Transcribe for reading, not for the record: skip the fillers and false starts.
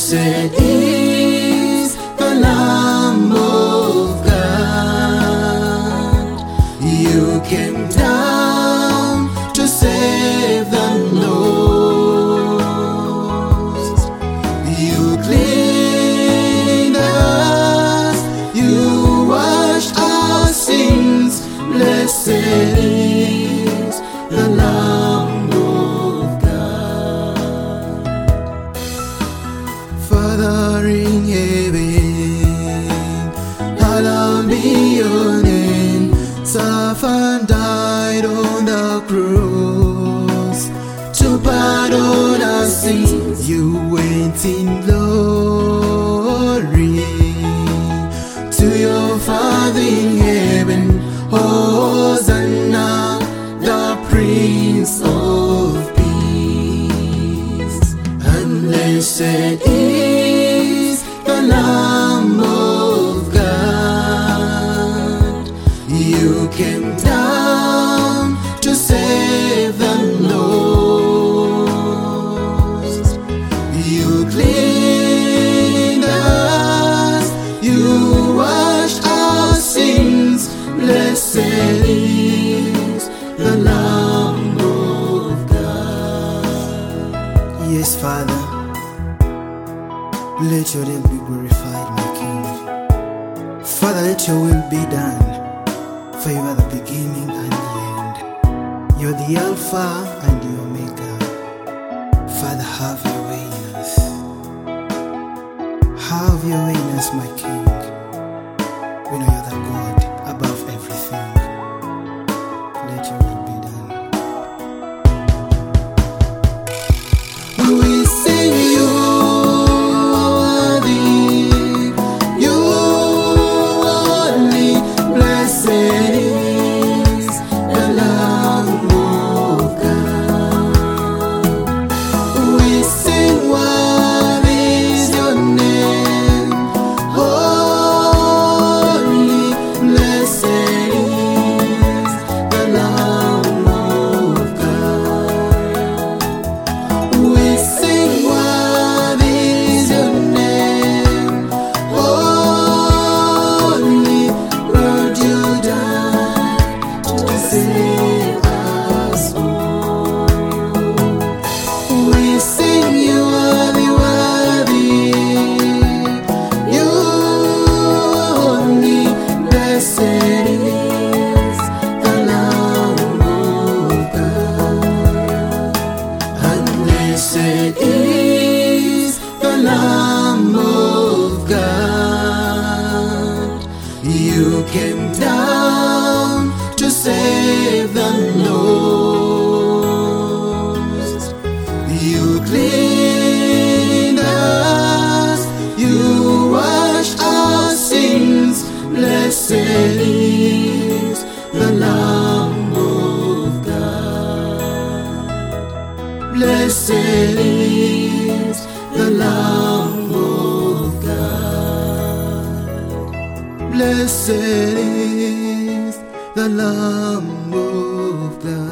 Blessed is the Lamb of God. You came down to save the lost. You cleaned us, you washed our sins. Blessed is the Lamb of God. Father in heaven, hallowed be your name. Suffered, died on the cross to pardon our sins. You went in glory to your Father in heaven. Hosanna, the Prince of Peace. And blessed is the Lamb of God. You came down to save the lost. You cleaned us, you washed our sins. Blessed is the Lamb of God. Yes, Father, let your name be glorified, my King. Father, let your will be done, for you are the beginning and the end. You're the Alpha and the Omega. Father, have your way in us. Have your way in us, my King. We know you're the God above everything. Let your will be done. We sing you worthy, you only. Blessed is the Lamb of God. We sing worthy is your name, holy. Blessed is the Lamb of God. We sing worthy is your name, holy. Lord, you died to save us all. We sing you worthy, worthy, you only. Blessed is the Lamb of God. And blessed is the Lamb of God. You came down to save the lost. You cleaned us, you washed our sins. Blessed is the Lamb of God. Blessed is the Lamb of God. Blessed is the Lamb of God.